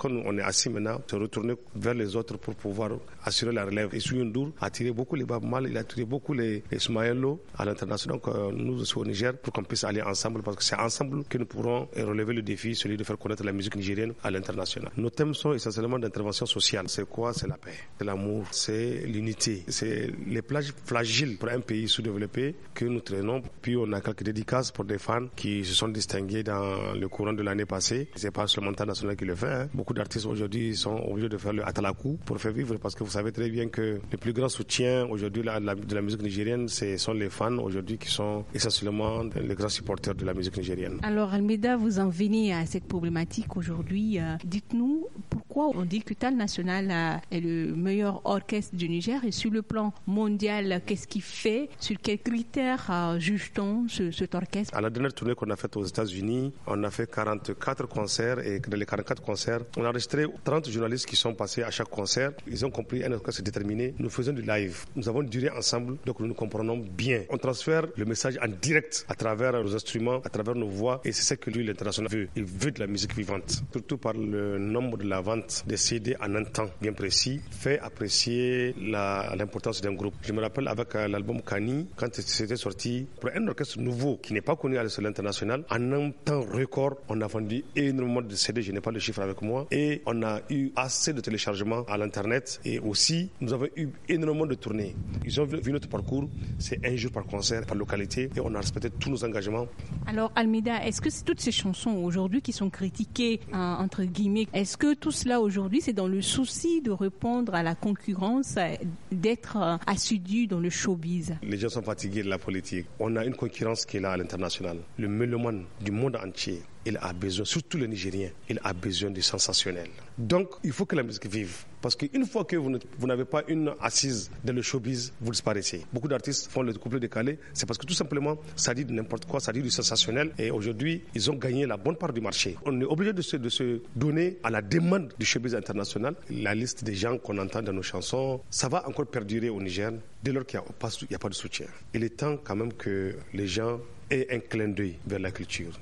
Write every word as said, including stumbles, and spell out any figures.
quand on est assis maintenant, se retourner vers les autres pour pouvoir assurer la relève. Et Youssou N'Dour a tiré beaucoup les Baaba Maal, il a tiré beaucoup les, les Ismaël Lô à l'international. Donc euh, nous aussi au Niger, pour qu'on puisse aller ensemble, parce que c'est ensemble que nous pourrons relever le défi, celui de faire connaître la musique nigérienne à l'international. Nos thèmes sont essentiellement d'intervention sociale. C'est quoi? C'est la paix, c'est l'amour, c'est l'unité, c'est les plages fragiles pour un pays sous-développé que nous traînons. Puis on a quelques dédicaces pour des fans qui se sont distingués dans le courant de l'année passée. C'est pas seulement le national qui le fait. Hein. Beaucoup d'artistes aujourd'hui sont obligés de faire le atalakou pour faire vivre, parce que vous savez très bien que le plus grand soutien aujourd'hui la, la, de la musique nigérienne, ce sont les fans aujourd'hui qui sont essentiellement les grands supporters de la musique nigérienne. Alors Almeida, vous en venez à cette problématique aujourd'hui. Euh, dites-nous pourquoi on dit que Tal National euh, est le meilleur orchestre du Niger, et sur le plan mondial, qu'est-ce qui fait, sur quels critères euh, juge-t-on ce, cet orchestre? À la dernière tournée qu'on a faite aux États-Unis, on a fait quarante-quatre concerts, et dans les quarante-quatre concerts, on a enregistré trente journalistes qui sont passés à chaque concert. Ils ont compris un orchestre déterminé. Nous faisons du live. Nous avons duré ensemble, donc nous nous comprenons bien. On transfère le message en direct à travers nos instruments, à travers nos voix, et c'est ce que lui, l'international, veut. Il veut de la musique vivante. Surtout par le nombre de la vente des C D en un temps bien précis, fait apprécier la, l'importance d'un groupe. Je me rappelle avec euh, l'album Kani, quand c'était sorti, pour un orchestre nouveau qui n'est pas connu à l'échelle internationale, en un temps record, on a vendu énormément de C D, je n'ai pas le chiffre avec moi, et on a eu assez de téléchargements à l'internet, et aussi nous avons eu énormément de tournées. Ils ont vu notre parcours, c'est un jour par concert, par localité, et on a respecté tous nos engagements. Alors Almeida, est-ce que c'est toutes ces chansons aujourd'hui qui sont critiquées, hein, entre guillemets, est-ce que tout cela aujourd'hui c'est dans le souci de répondre à la concurrence, d'être euh, assidu dans le showbiz? Les gens sont fatigués de la politique. On a une concurrence qui est là à l'international. Le mélomane du monde entier, il a besoin, surtout le Nigérien, il a besoin du sensationnel. Donc, il faut que la musique vive. Parce qu'une fois que vous, vous n'avez pas une assise dans le showbiz, vous disparaissez. Beaucoup d'artistes font le couplet décalé, c'est parce que tout simplement, ça dit n'importe quoi, ça dit du sensationnel. Et aujourd'hui, ils ont gagné la bonne part du marché. On est obligé de se, de se donner à la demande du showbiz international. La liste des gens qu'on entend dans nos chansons, ça va encore perdurer au Niger, dès lors qu'il n'y a pas, il n'y a pas de soutien. Il est temps quand même que les gens aient un clin d'œil vers la culture.